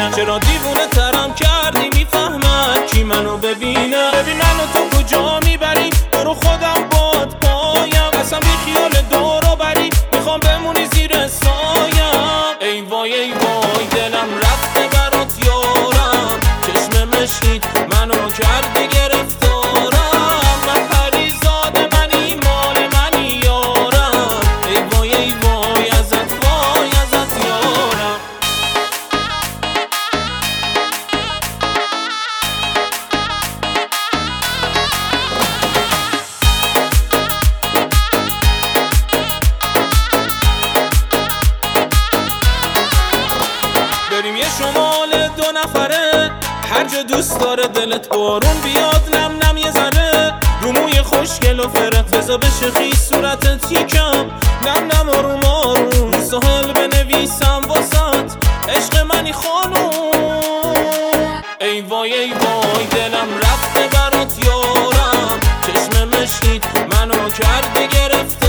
چرا دیوونه ترم کردی میفهمم کی منو ببینه. ببین منو تو کجا میبری، برو خودم باد پایم، اصلا بی خیال دورو بری، میخوام بمونی زیر سایم. ای وای ای وای دلم رفته برات یارم، چشم مشکیت منو کردی گرفتارم. من پریزاد منی مال منی یارم، ای وای ای وای ازت یارم. بریم یه شمال 2 نفره، هر جا دوست داره دلت بارون بیاد نم نم یه ذره، رو موی خوشگل و فرق بزا بشه خیس صورتت یکم نم نم آروم آروم، رو ساحل بنویسم واسط عشق منی خانوم. ای وای ای وای دلم رفته برات یارم، چشم مشکیت منو کرده گرفته